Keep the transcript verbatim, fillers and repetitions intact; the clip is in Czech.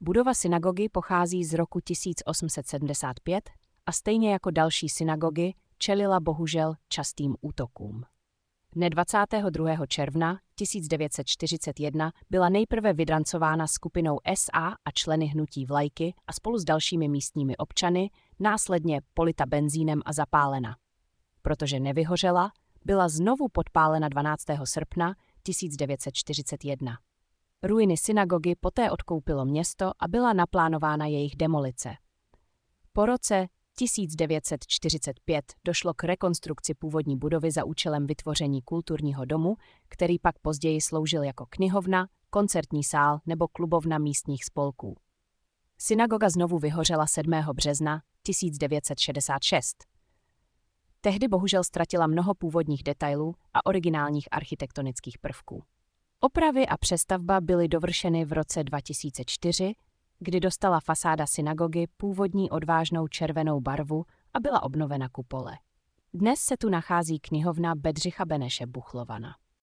Budova synagogy pochází z roku tisíc osm set sedmdesát pět a stejně jako další synagogy čelila bohužel častým útokům. Dne dvacátého druhého června tisíc devět set čtyřicet jedna byla nejprve vydrancována skupinou S A a členy hnutí Vlajky a spolu s dalšími místními občany následně polita benzínem a zapálena. Protože nevyhořela, byla znovu podpálena dvanáctého srpna tisíc devět set čtyřicet jedna. Ruiny synagogy poté odkoupilo město a byla naplánována jejich demolice. Po roce tisíc devět set čtyřicet pět došlo k rekonstrukci původní budovy za účelem vytvoření kulturního domu, který pak později sloužil jako knihovna, koncertní sál nebo klubovna místních spolků. Synagoga znovu vyhořela sedmého března tisíc devět set šedesát šest. Tehdy bohužel ztratila mnoho původních detailů a originálních architektonických prvků. Opravy a přestavba byly dovršeny v roce dva tisíce čtyři, kdy dostala fasáda synagogy původní odvážnou červenou barvu a byla obnovena kupole. Dnes se tu nachází knihovna Bedřicha Beneše Buchlovana.